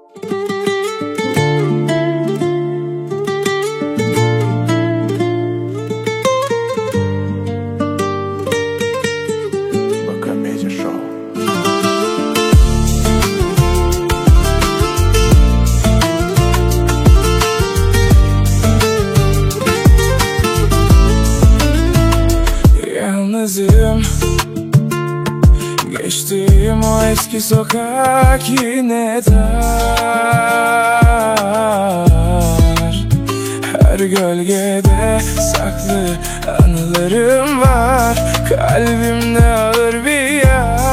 Yalnızım, geçtiğim o eski sokak yine dar. Her gölgede saklı anılarım var, kalbimde ağır bir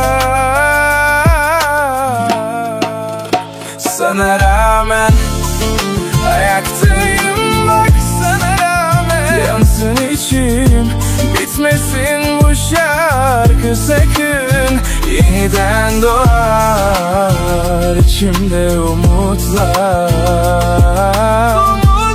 yar. Sana rağmen ayaktayım, bak sana rağmen. Yansın içim, bitmesin bu şarkı sakın. Yeniden doğar içimde umutlar.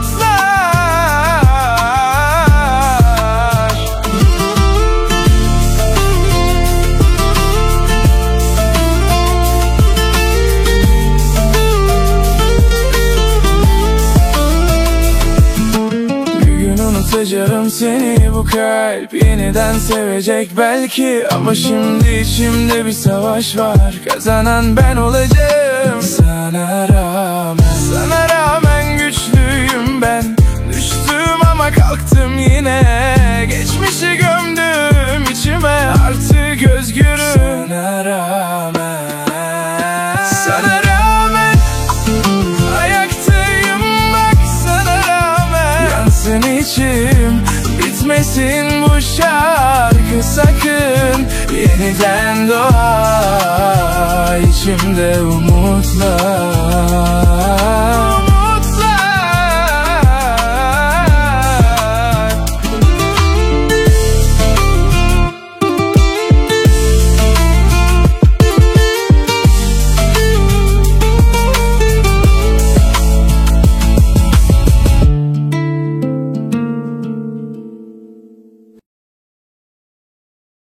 Unutacağım seni, bu kalp yeniden sevecek belki. Ama şimdi içimde bir savaş var, kazanan ben olacağım. Sana rağmen güçlüyüm ben. Düştüm ama kalktım yine. Geçmişi gömdüm içime, artık özgürüm. Sana rağmen ayaktayım, bak sana rağmen. Yansın içim, bitmesin bu şarkı sakın. Yeniden doğar içimde umutlar.